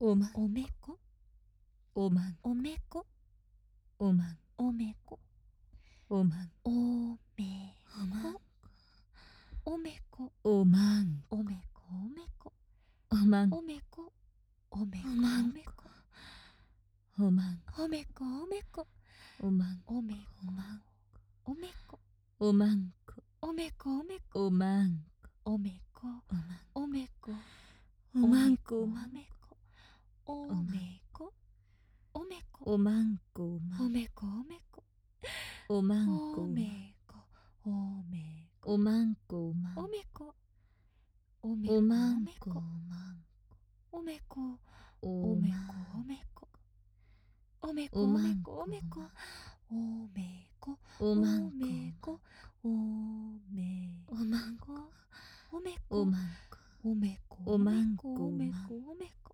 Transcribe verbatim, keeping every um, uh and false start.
おまおめこ、 おまんおめこ、 おまんおめこ、 おまんおめこ、おめこ、 おまんおめこ、おめこ、 おまんおめこ、おめこ、 おまんおめこ、 おまんおめこ、おめこ、 おまんおめこ、おめこ、 おまんこおめこ、おめこ、 おまんおめこ、 おまんおめこ、 おまんこおおまんめこ、おめこ、おめこ、 おまんこおまんおめこ、おめこ、 おまんこおめこ、おめこ、 おまんこおまんおめこ、おめこ、 おまんおめこ、 こおまんおめこ、 おおめまこ、おめこ、おめこ、 おおめこ、 まんこおめこ、おめこ、 おまんこおめこ、おめおまんここ、おめこ、 おまんこおめこ、 おまんこおめこ、おめこ、おめこ、